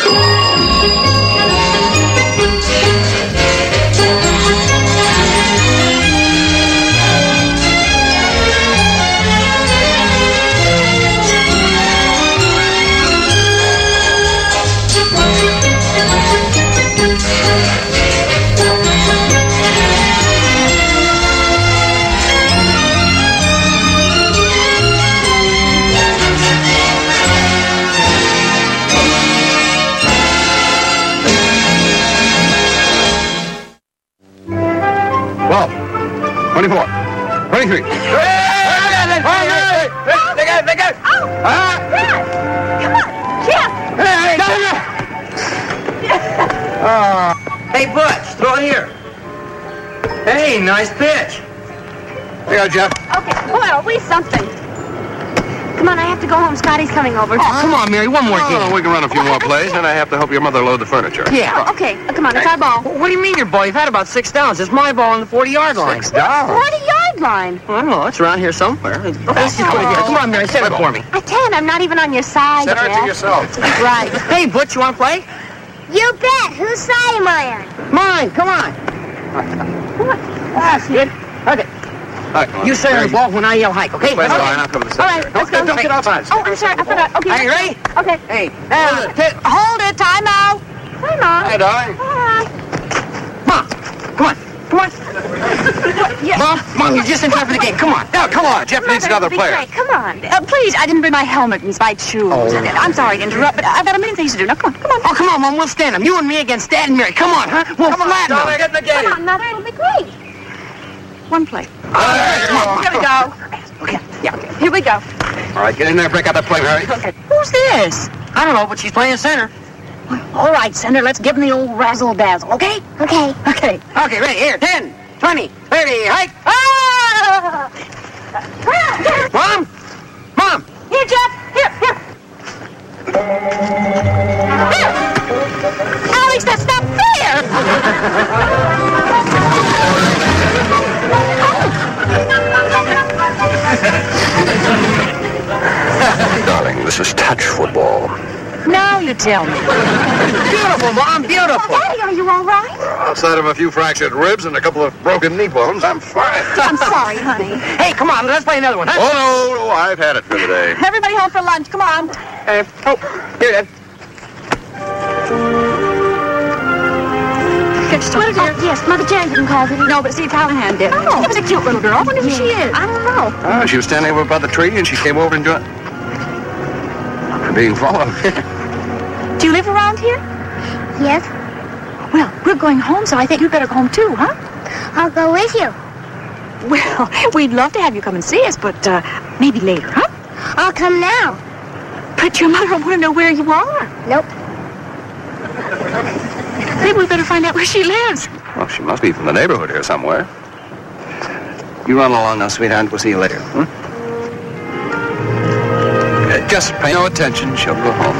Hey, Butch, throw it here. Hey, nice pitch. Here you go, Jeff. Okay, boy, are we something. Come on, I have to go home. Scotty's coming over. Oh, come on, Mary, one more game. We can run a few more plays, and I have to help your mother load the furniture. Yeah. Oh, okay, come on, it's our ball. What do you mean your ball? You've had about 6 downs. It's my ball on the 40-yard line. 6 down. 40-yard line. I don't know. It's around here somewhere. Let's just put it here. Come on, Mary, set it for me. I can't. I'm not even on your side, Set her Jeff. to yourself. Right. Hey, Butch, you want to play? You bet. Whose side am I on? Mine. Come on. That's it. Okay. You set on the ball when I yell hike, okay? Play the Okay. line. I'll cover the All right, center. let's go. Don't get outside. Oh, I'm sorry. I forgot. Okay. Are you ready? Okay. Hey, Hold it. Time out. Time out. Hey, darling. All right. Mom, come on. Come on. Mom, you're just in time for the game. Come on. Now, come on. Jeff needs another player. Great. Come on. Please, I didn't bring my helmet and spiked shoes. I'm sorry to interrupt, but I've got a million things to do. Now, come on. Come on. Oh, come on, Mom. We'll stand them. You and me against Dad and Mary. Come on, huh? We'll flatten them. Get in the game. Come on, Mother. It'll be great. One play. Come on. Here we go. Okay. Yeah. Here we go. All right, get in there. Break out that play, Mary. Okay. Who's this? I don't know, but she's playing center. All right, center. Let's give him the old razzle-dazzle, okay? Okay. Okay. Okay, ready. Here, 10, 20, 30, hike. Ah! Mom! Mom! Here, Jeff. Here. Here. Alex, that's not Darling, this is touch football. Now you tell me. Beautiful, Mom, beautiful. Daddy, are you all right? Outside of a few fractured ribs and a couple of broken knee bones, I'm fine. I'm sorry, honey. Hey, come on, let's play another one, huh? Oh, no, I've had it for today. Everybody home for lunch. Come on. Here, Dad. Yes, Mother Jenkins called it. No, but Steve Callahan did. Oh. She was a cute little girl. I wonder who she is. I don't know. Oh, she was standing over by the tree, and she came over and joined. Being followed. Do you live around here? Yes, Well, we're going home, so I think you'd better go home too, huh? I'll go with you. Well, we'd love to have you come and see us, but maybe later, huh? I'll come now. But your mother will want to know where you are. Nope. Maybe we better find out where she lives. Well, she must be from the neighborhood here somewhere. You run along now, sweetheart. We'll see you later. Just pay no attention. She'll go home.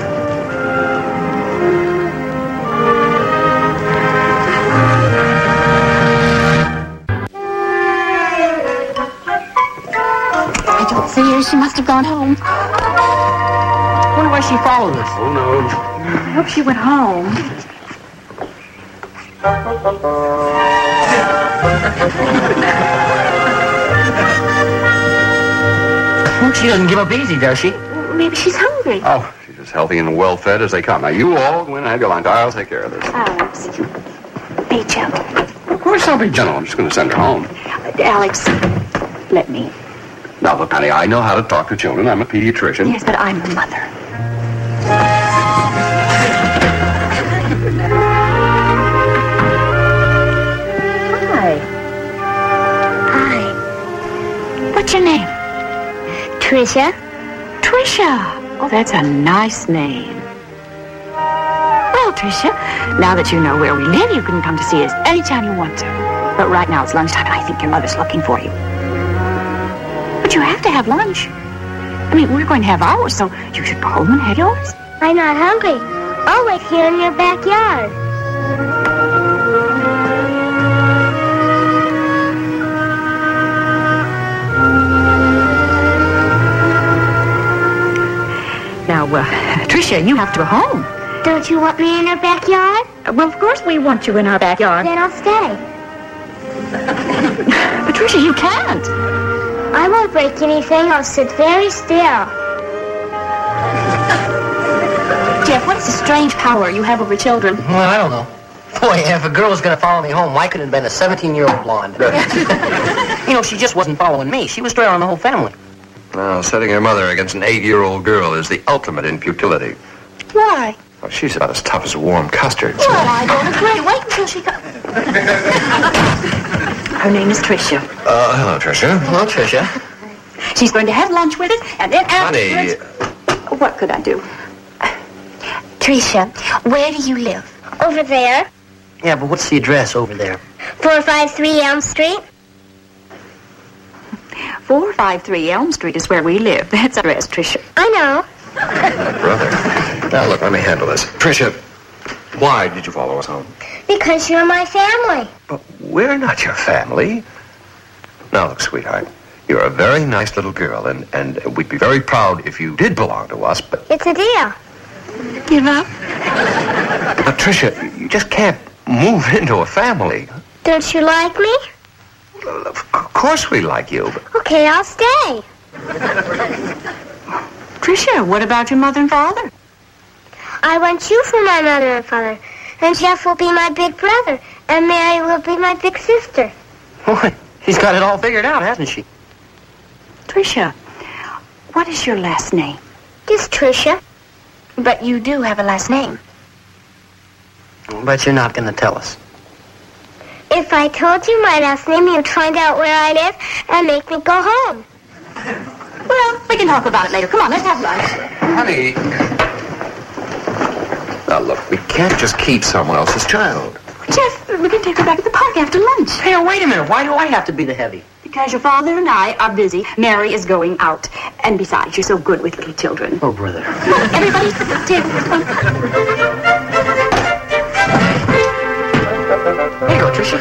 I don't see her. She must have gone home. I wonder why she followed us. Oh, no. I hope she went home. Well, she doesn't give up easy, does she? Maybe she's hungry. Oh, she's as healthy and well-fed as they come. Now, you all go in and have your lunch. I'll take care of this. Alex, be gentle. Of course I'll be gentle. I'm just going to send her home. Alex, let me. Now, look, honey, I know how to talk to children. I'm a pediatrician. Yes, but I'm the mother. Hi. Hi, What's your name? Tricia. Tricia. Oh, that's a nice name. Well, Tricia, now that you know where we live, you can come to see us anytime you want to. But right now it's lunchtime, and I think your mother's looking for you. But you have to have lunch. I mean, we're going to have ours, so you should go home and have yours. I'm not hungry. I'll wait here in your backyard. Now, Tricia, you have to go home. Don't you want me in our backyard? Well, of course we want you in our backyard. Then I'll stay. Patricia, you can't. I won't break anything. I'll sit very still. Jeff, what is the strange power you have over children? Well, I don't know. Boy, if a girl was going to follow me home, why couldn't it have been a 17-year-old blonde? You know, she just wasn't following me. She was straight on the whole family. Now, setting your mother against an 8-year-old girl is the ultimate in futility. Why? Well, she's about as tough as a warm custard. Well, I don't agree. Wait until she comes. Her name is Tricia. Hello, Tricia. Hello, Tricia. She's going to have lunch with us, and then Honey. afterwards... What could I do? Tricia, where do you live? Over there. Yeah, but what's the address over there? 453 Elm Street. 453 Elm Street is where we live. That's our address, Tricia. I know. My brother. Now, look, let me handle this. Tricia, why did you follow us home? Because you're my family. But we're not your family. Now, look, sweetheart, you're a very nice little girl, and we'd be very proud if you did belong to us, but... It's a deal. Give up? But, Tricia, you just can't move into a family. Don't you like me? Well, of course we like you, but... Okay, I'll stay. Tricia, what about your mother and father? I want you for my mother and father. And Jeff will be my big brother. And Mary will be my big sister. Boy, she's got it all figured out, hasn't she? Tricia, what is your last name? Just Tricia. But you do have a last name. But you're not going to tell us. If I told you my last name, you'd find out where I live and make me go home. Well, we can talk about it later. Come on, let's have lunch. Honey... Now, look, we can't just keep someone else's child. Jeff, we can take her back at the park after lunch. Hey, wait a minute. Why do I have to be the heavy? Because your father and I are busy. Mary is going out. And besides, you're so good with little children. Oh, brother. Everybody, sit at the table. Here you go, Tricia.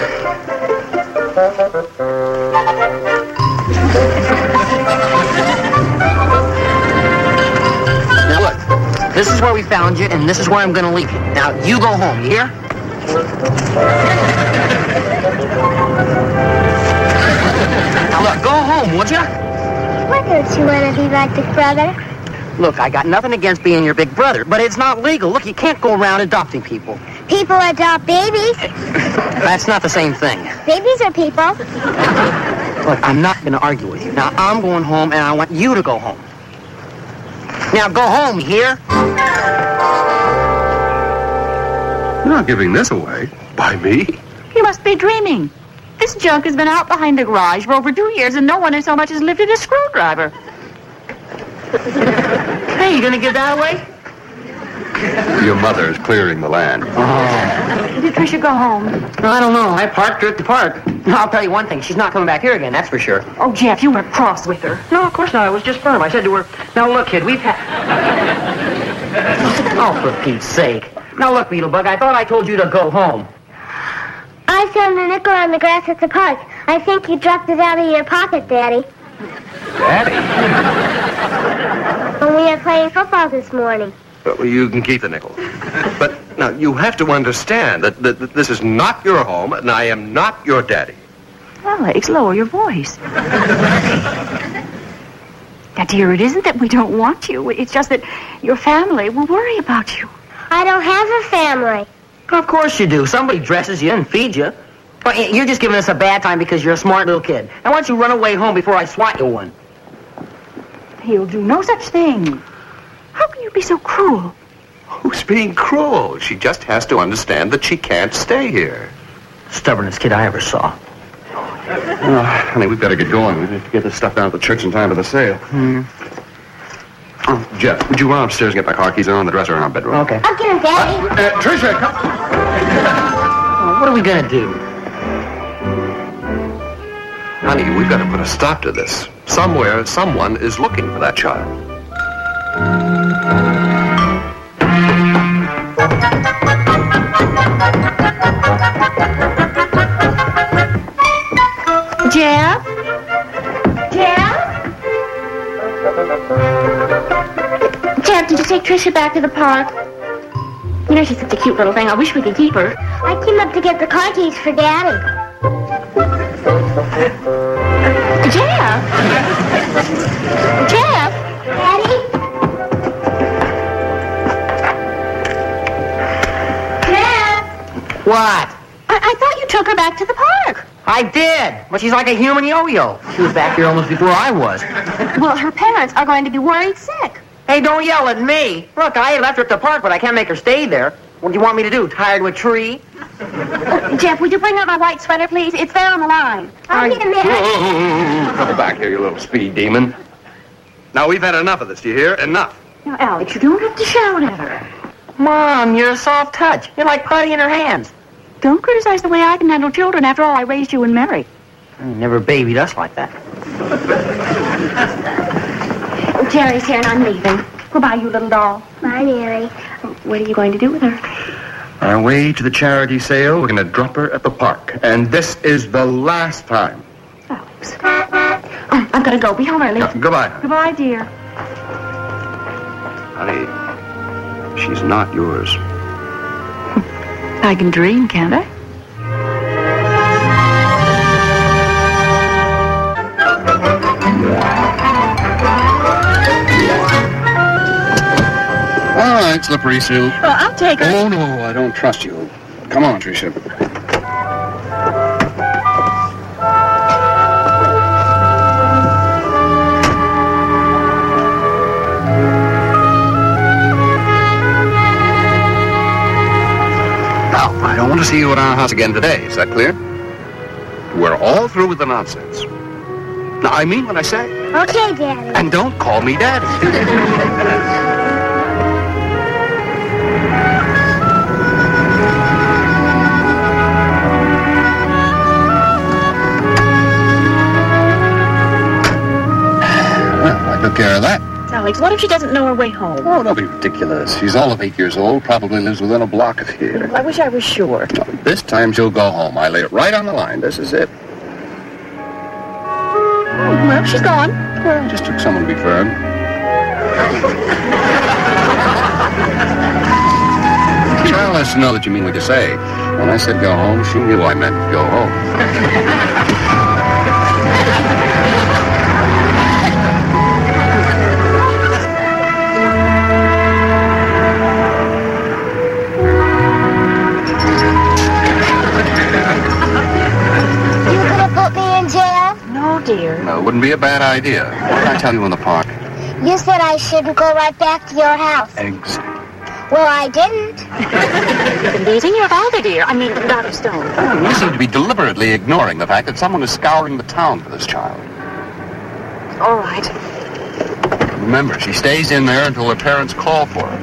Now, look. This is where we found you, and this is where I'm going to leave you. Now, you go home, you hear? Now, look, go home, would you? Why don't you want to be my big brother? Look, I got nothing against being your big brother, but it's not legal. Look, you can't go around adopting people. People adopt babies. That's not the same thing. Babies are people. Look, I'm not going to argue with you. Now, I'm going home, and I want you to go home. Now, go home, here. You're not giving this away. By me? You must be dreaming. This junk has been out behind the garage for over 2 years, and no one has so much as lifted a screwdriver. Hey, you going to give that away? Your mother is clearing the land. Did Tricia go home? I don't know. I parked her at the park. I'll tell you one thing. She's not coming back here again, that's for sure. Oh, Jeff, you were cross with her. No, of course not. I was just firm. I said to her, now, look, kid, we've had... Oh, for Pete's sake. Now, look, Beetlebug, I thought I told you to go home. I found a nickel on the grass at the park. I think you dropped it out of your pocket, Daddy. Daddy? When we were playing football this morning. Well, you can keep the nickel. But, now, you have to understand that this is not your home, and I am not your daddy. Alex, lower your voice. Now, dear, it isn't that we don't want you. It's just that your family will worry about you. I don't have a family. Of course you do. Somebody dresses you and feeds you. Well, you're just giving us a bad time because you're a smart little kid. Now, why don't you run away home before I swat you one? He'll do no such thing. How can you be so cruel? Who's being cruel? She just has to understand that she can't stay here. Stubbornest kid I ever saw. Oh, honey, we've got to get going. We have to get this stuff down at the church in time for the sale. Oh, Jeff, would you run upstairs and get my car keys on the dresser in our bedroom? Okay. I'll get him, Daddy. Tricia, come... What are we going to do? Honey, we've got to put a stop to this. Somewhere, someone is looking for that child. Jeff? Jeff? Jeff, did you take Tricia back to the park? You know, she's such a cute little thing. I wish we could keep her. I came up to get the car keys for Daddy. Jeff! Jeff! Daddy? Jeff? What? I thought you took her back to the park. I did, but she's like a human yo-yo. She was back here almost before I was. Well, her parents are going to be worried sick. Hey, don't yell at me. Look, I left her at the park, but I can't make her stay there. What do you want me to do, tie her to a tree? Jeff, would you bring out my white sweater, please? It's there on the line. I'll get a minute. Come back here, you little speed demon. Now, we've had enough of this, do you hear? Enough. Now, Alex, you don't have to shout at her. Mom, you're a soft touch. You're like putty in her hands. Don't criticize the way I can handle children. After all, I raised you and Mary. You never babied us like that. Jerry's here and I'm leaving. Goodbye, you little doll. Bye, Mary. What are you going to do with her? On our way to the charity sale, we're going to drop her at the park. And this is the last time. Alex. I'm going to go. Be home early. Goodbye. Goodbye, dear. Honey, she's not yours. I can dream, can't I? All right, slippery Sue. Well, I'll take her. Oh, no, I don't trust you. Come on, Tricia. Now, I don't want to see you at our house again today. Is that clear? We're all through with the nonsense. Now, I mean what I say. Okay, Daddy. And don't call me Daddy. Took care of that. Alex, what if she doesn't know her way home? Oh, don't be ridiculous. She's all of 8 years old, probably lives within a block of here. I wish I was sure. No, this time she'll go home. I lay it right on the line. This is it. Well, she's gone. Well, I just took someone to be firm. Child has to know that you mean what you say. When I said go home, she knew I meant go home. Dear. No, it wouldn't be a bad idea. What did I tell you in the park? You said I shouldn't go right back to your house. Exactly. Well, I didn't. You've been teasing your father, dear. I mean, Dr. Stone. Oh, you seem to be deliberately ignoring the fact that someone is scouring the town for this child. All right. Remember, she stays in there until her parents call for her.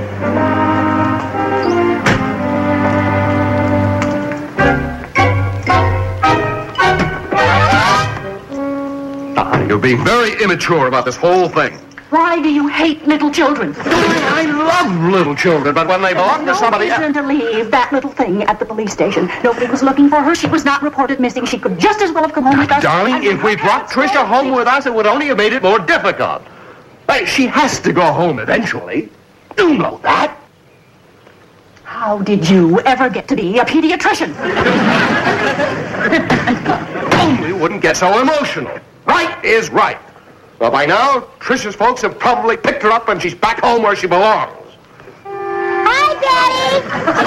You're being very immature about this whole thing. Why do you hate little children? I love little children, but when they belong to somebody else... No reason to leave that little thing at the police station. Nobody was looking for her. She was not reported missing. She could just as well have come home with us. Darling, if we brought Tricia home with us, it would only have made it more difficult. Hey, she has to go home eventually. You know that. How did you ever get to be a pediatrician? Only wouldn't get so emotional. Right is right. Well, by now, Tricia's folks have probably picked her up and she's back home where she belongs. Hi, Daddy.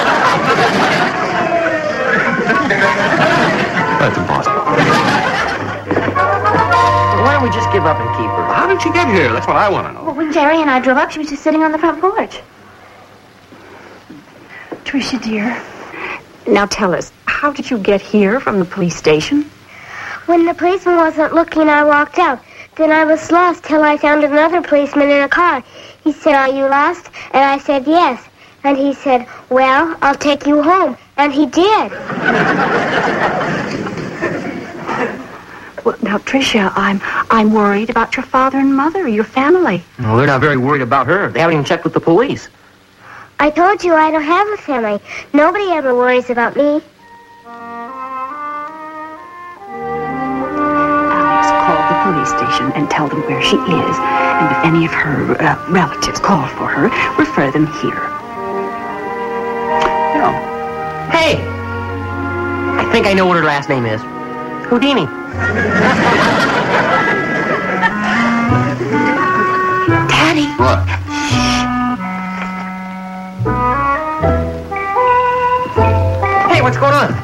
That's impossible. Why don't we just give up and keep her? How did she get here? That's what I want to know. Well, when Jerry and I drove up, she was just sitting on the front porch. Tricia, dear. Now tell us, how did you get here from the police station? When the policeman wasn't looking, I walked out. Then I was lost till I found another policeman in a car. He said, "Are you lost?" And I said, "Yes." And he said, "Well, I'll take you home." And he did. Well, now, Tricia, I'm worried about your father and mother, your family. No, they're not very worried about her. They haven't even checked with the police. I told you I don't have a family. Nobody ever worries about me. Police station and tell them where she is, and if any of her relatives call for her, refer them here. think I know what her last name is. Houdini. Daddy. What? Hey, what's going on?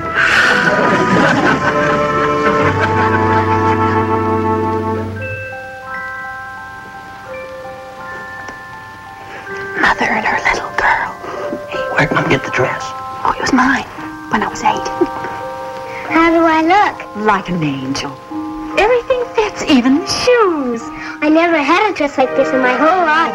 Mother and her little girl. Hey, where'd Mom get the dress? Oh, it was mine when I was 8. How do I look? Like an angel. Everything fits, even the shoes. I never had a dress like this in my whole life.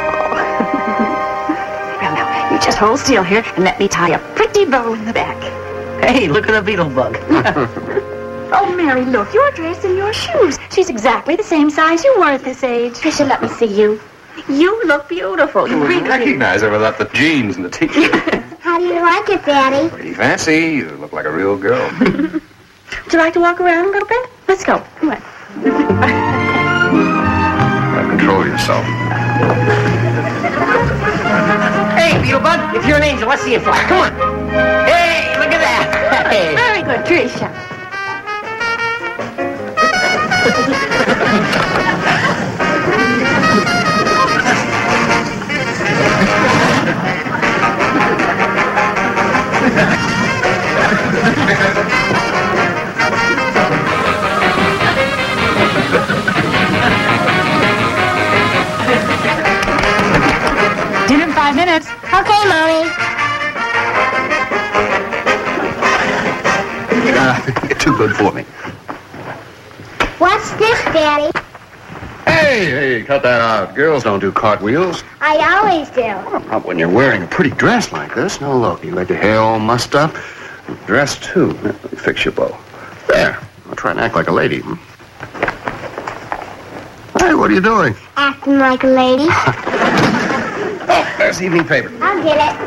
Well, now, you just hold still here and let me tie a pretty bow in the back. Hey, look at the beetle bug. Oh, Mary, look, your dress and your shoes. She's exactly the same size you were at this age. Tricia, let me see you. You look beautiful. You really do. Recognize her without the jeans and the t-shirt. How do you like it, Daddy? Pretty fancy. You look like a real girl. Would you like to walk around a little bit? Let's go. Come on. Now control yourself. Hey, Beetlebug, if you're an angel, let's see you fly. Come on. Hey, look at that. Hey. Very good, Tricia. Dinner in 5 minutes. Okay, Mommy. You're too good for me. What's this, Daddy? Hey, cut that out. Girls don't do cartwheels. I always do. Not when you're wearing a pretty dress like this. No, look, you got your hair all mussed up. Dress, too. Let me fix your bow. There. I'll try and act like a lady. Hey, what are you doing? Acting like a lady. Oh, there's the evening paper. I'll get it.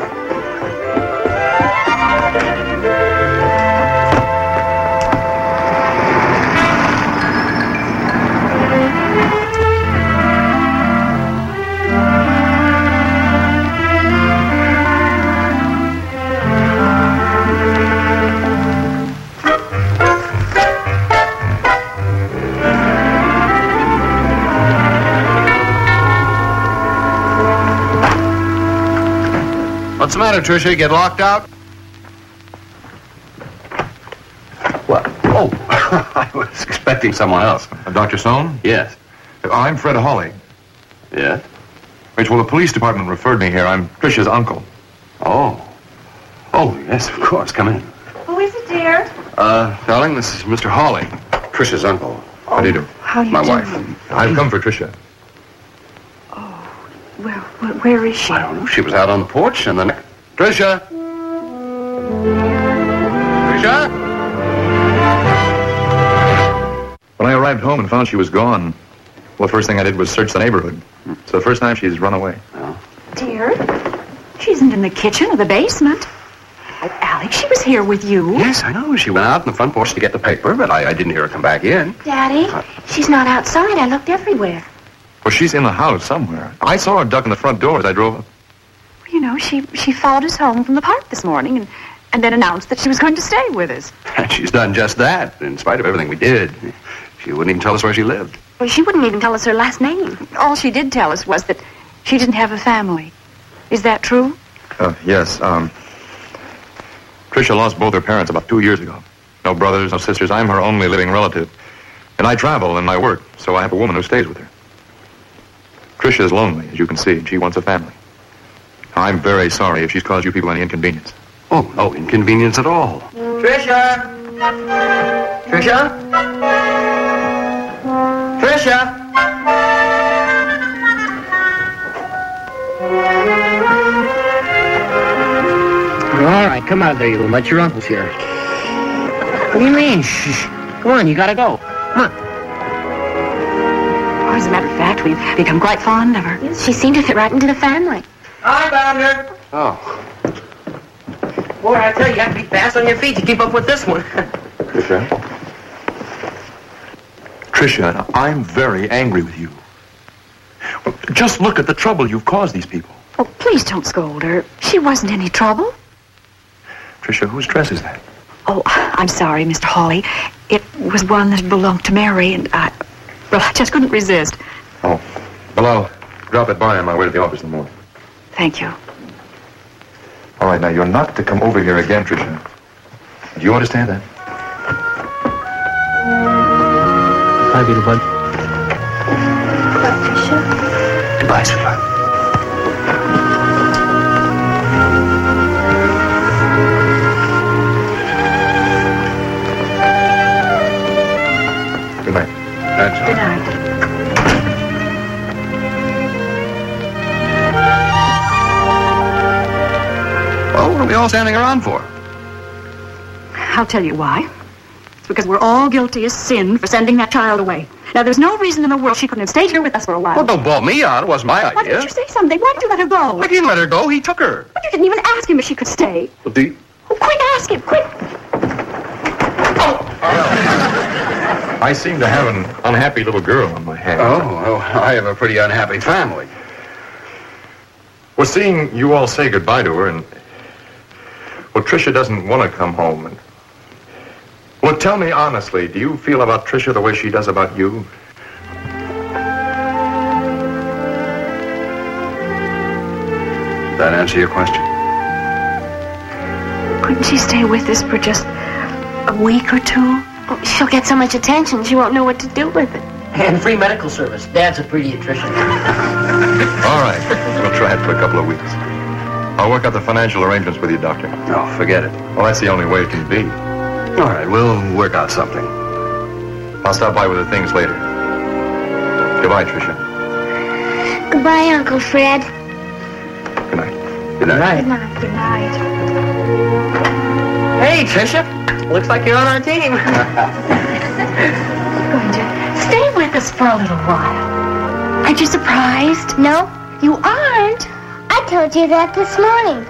What's the matter, Tricia? Get locked out? What? Oh, I was expecting someone else. Dr. Stone? Yes. I'm Fred Hawley. Yes? Well, the police department referred me here. I'm Tricia's uncle. Oh. Oh, yes, of course. Come in. Who is it, dear? Darling, this is Mr. Hawley, Tricia's uncle. How do you do? How you My doing? wife. I've come for Tricia. Well, where is she? I don't know. She was out on the porch and then... Tricia! Tricia? When I arrived home and found she was gone, well, the first thing I did was search the neighborhood. It's the first time she's run away. Dear, she isn't in the kitchen or the basement. Oh, Alex, she was here with you. Yes, I know. She went out on the front porch to get the paper, but I didn't hear her come back in. Daddy, she's not outside. I looked everywhere. Well, she's in the house somewhere. I saw her duck in the front door as I drove up. You know, she followed us home from the park this morning and then announced that she was going to stay with us. And she's done just that, in spite of everything we did. She wouldn't even tell us where she lived. Well, she wouldn't even tell us her last name. All she did tell us was that she didn't have a family. Is that true? Yes. Tricia lost both her parents about 2 years ago. No brothers, no sisters. I'm her only living relative. And I travel in my work, so I have a woman who stays with her. Tricia is lonely, as you can see, and she wants a family. I'm very sorry if she's caused you people any inconvenience. Oh, no inconvenience at all. Tricia! Tricia? Tricia! All right, come out there, you little mutt. Your uncle's here. What do you mean? Shh. Come on, you gotta go. Come on. Oh, as a matter of fact, we've become quite fond of her. She seemed to fit right into the family. Hi, Bounder. Oh. Boy, I tell you, you have to be fast on your feet to keep up with this one. Tricia? Tricia, I'm very angry with you. Well, just look at the trouble you've caused these people. Oh, please don't scold her. She wasn't any trouble. Tricia, whose dress is that? Oh, I'm sorry, Mr. Hawley. It was one that belonged to Mary, and I just couldn't resist. Oh, well, I'll drop it by on my way to the office in the morning. Thank you. All right, now, you're not to come over here again, Tricia. Do you understand that? Bye, beetle bud. Goodbye, sweetheart. Good night. Good night. Well, what are we all standing around for? I'll tell you why. It's because we're all guilty as sin for sending that child away. Now, there's no reason in the world she couldn't have stayed here with us for a while. Well, don't bawl me out. It wasn't my Why idea. didn't you say something? Why did you let her go? I didn't let her go. He took her. But you didn't even ask him if she could stay. Well, do you... Oh, quick, ask him, quick. I seem to have an unhappy little girl on my hands. Oh, I have a pretty unhappy family. Well, seeing you all say goodbye to her, and... Well, Tricia doesn't want to come home, and... Well, tell me honestly, do you feel about Tricia the way she does about you? Did that answer your question? Couldn't she stay with us for just a week or two? Oh, she'll get so much attention, she won't know what to do with it. And free medical service. Dad's a pediatrician. All right, we'll try it for a couple of weeks. I'll work out the financial arrangements with you, Doctor. No, forget it. Well, that's the only way it can be. All right, we'll work out something. I'll stop by with the things later. Goodbye, Tricia. Goodbye, Uncle Fred. Good night. Good night. Good night. Good night. Hey, Tricia. Looks like you're on our team. You're going to stay with us for a little while. Aren't you surprised? No, you aren't. I told you that this morning.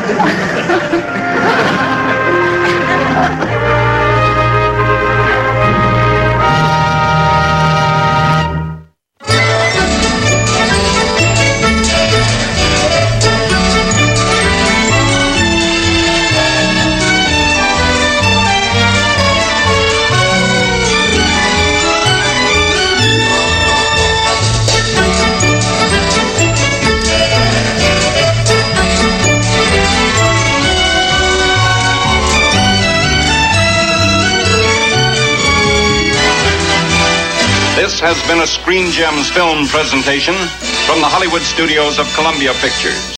This has been a Screen Gems film presentation from the Hollywood studios of Columbia Pictures.